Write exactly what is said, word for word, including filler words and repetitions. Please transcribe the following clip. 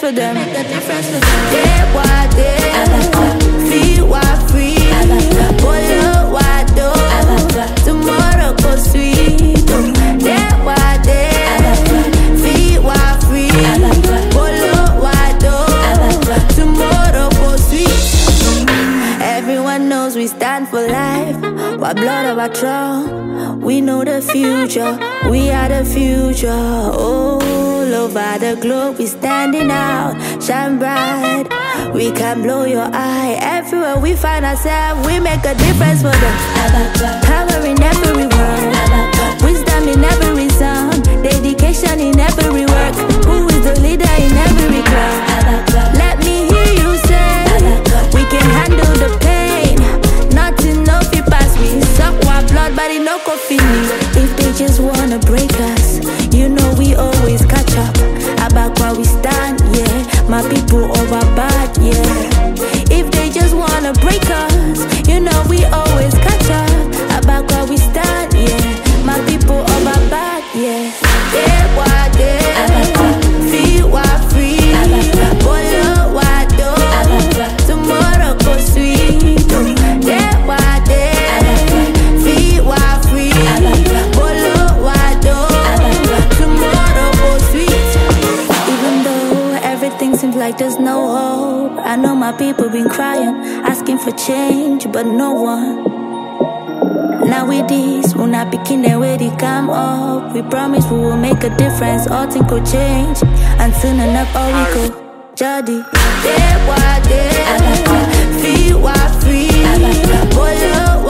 for them. They want it, feel what free. Follow what do, tomorrow go sweet. They want it, feel what free. Follow what do, tomorrow go sweet. Everyone knows we stand for life. What blood of our throne, we know the future. We are the future. All over the globe, we standing out, shine bright. We can blow your eye. Everywhere we find ourselves, we make a difference for them. Power in every word, wisdom in every sound, dedication in every work. Who is the leader in every crowd? Let me hear you say, we can handle the pain. Nothing no fi pass we. Suck our blood, but it no go finish. If they just wanna break us, you know we always catch up. About where we stand, yeah. My people over bad, yeah. If they just wanna break us, you know we always catch up. About where we stand, yeah. My people over bad, yeah. They want it, feel what free. Follow what do, tomorrow go sweet. They want it, feel what free. Follow what do, tomorrow go sweet. Even though everything seems like there's no hope, I know my people been crying, asking for change, but no one. Now with this, we're not picking the way they come up. We promise we will make a difference, all things could change. And soon enough, all we go, Jody. They want it, feel what free. Follow